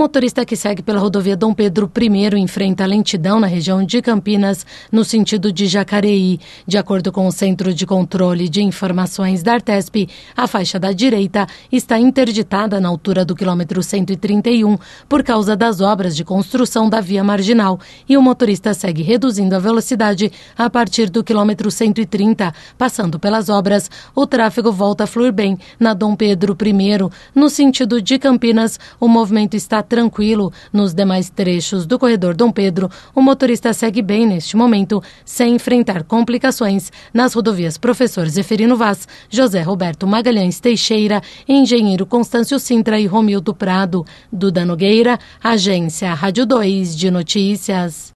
motorista que segue pela rodovia Dom Pedro I enfrenta lentidão na região de Campinas, no sentido de Jacareí. De acordo com o Centro de Controle de Informações da Artesp, a faixa da direita está interditada na altura do quilômetro 131 por causa das obras de construção da via marginal e o motorista segue reduzindo a velocidade a partir do quilômetro 130. Passando pelas obras, o tráfego volta a fluir bem na Dom Pedro I. No sentido de Campinas, o movimento está tranquilo. Nos demais trechos do corredor Dom Pedro, o motorista segue bem neste momento, sem enfrentar complicações nas rodovias Professor Zeferino Vaz, José Roberto Magalhães Teixeira, Engenheiro Constâncio Sintra e Romildo Prado. Duda Nogueira, Agência Rádio 2 de Notícias.